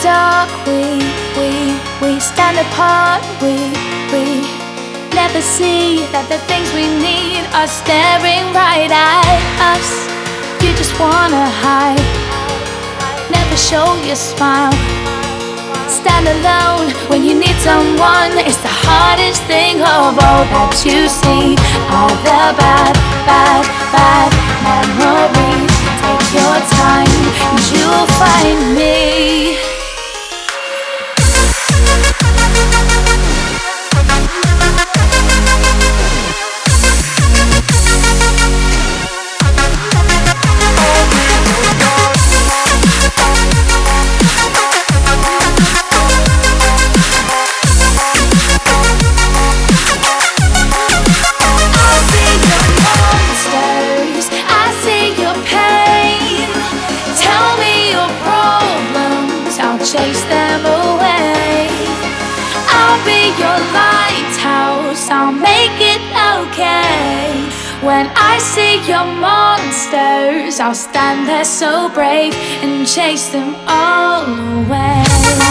dark, we stand apart. We never see that the things we need are staring right at us. You just wanna hide, never show your smile. Stand alone when you need someone. It's the hardest thing of all that you see are the bad, bad, bad memories. Take your time and you'll find me. Chase them away. I'll be your lighthouse, I'll make it okay. When I see your monsters, I'll stand there so brave and chase them all away.